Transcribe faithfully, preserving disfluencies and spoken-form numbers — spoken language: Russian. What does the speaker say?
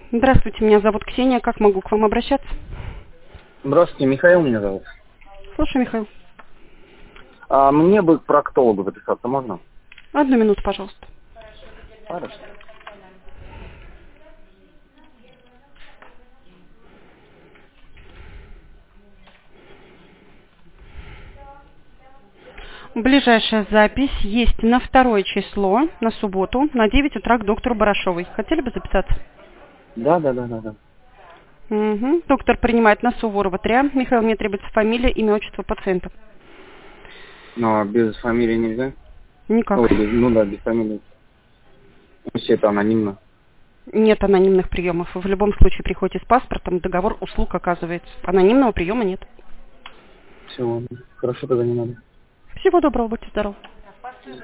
Здравствуйте, меня зовут Ксения. Как могу к вам обращаться? Здравствуйте, Михаил меня зовут. Слушаю, Михаил. А мне бы к проктологу записаться можно? Одну минуту, пожалуйста. Хорошо. Ближайшая запись есть на второе число, на субботу, на девять утра к доктору Барашовой. Хотели бы записаться? Да, да, да, да, да. Угу. Доктор принимает на Суворова три. Михаил, мне требуется фамилия, имя, отчество пациента. Но без фамилии нельзя? Никак. Ой, без- ну да, без фамилии. Все это анонимно. Нет анонимных приемов. В любом случае приходите с паспортом, договор услуг оказывается. Анонимного приема нет. Все, хорошо, тогда не надо. Всего доброго, будьте здоровы.